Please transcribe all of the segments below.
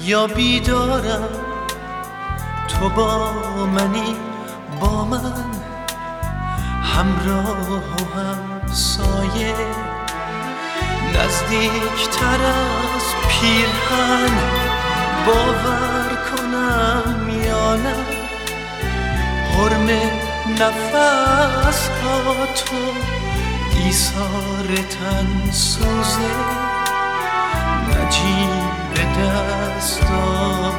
یا بیدارم، تو با منی، با من همراه و همسایه، نزدیکتر از پیرهن باور کنم یا نه، حرم نفس ها تو ایثار تن سوزه، نجیب دستات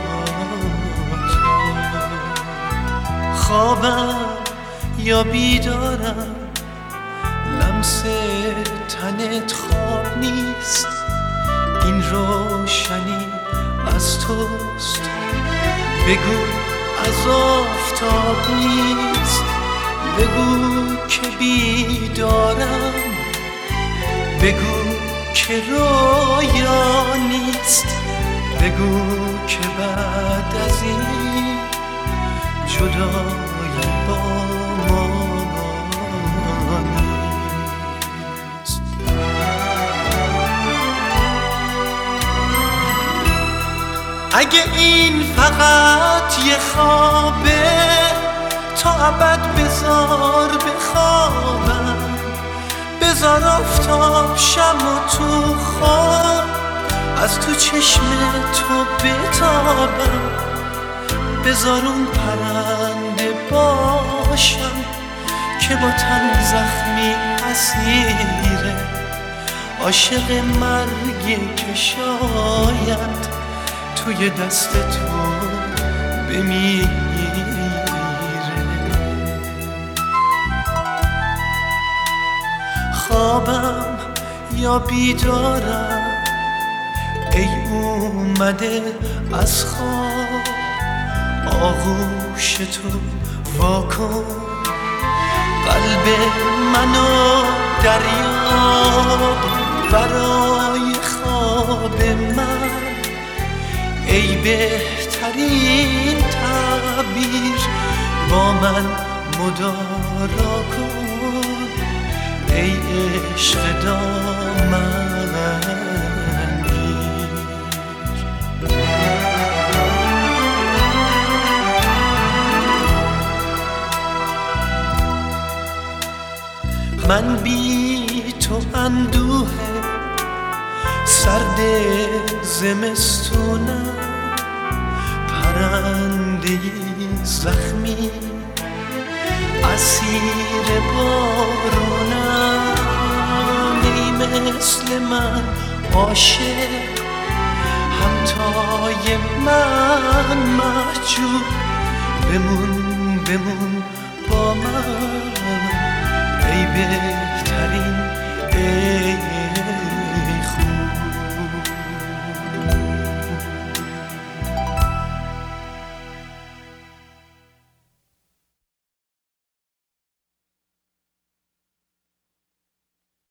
خوابم یا بیدارم، لمس تنت خواب نیست، این روشنی از توست، بگو از آفتاب نیست، بگو که بیدارم، بگو که رویا نیست، بگو که بعد از این جدایی با ما نیست. اگه این فقط یه خوابه، تا ابد بذار بخوابم، بذار آفتاب شم و تو خواب از تو چشم تو بتابم، بذار اون پرنده باشم که با تن زخمی اسیره، عاشق مرگی که شاید توی دست تو بمیره. خوابم یا بیدارم، ای اومده از خواب، آغوش تو واکن قلب منو دریاب برای خواب من، ای بهترین تعبیر با من مدارا کن، ای عشق دامن من بی تو اندوه سرد زمستونم، پرنده زخمی اسیر بارونم، ای مثل من عاشق همتای من محجوب، بمون بمون با من، ای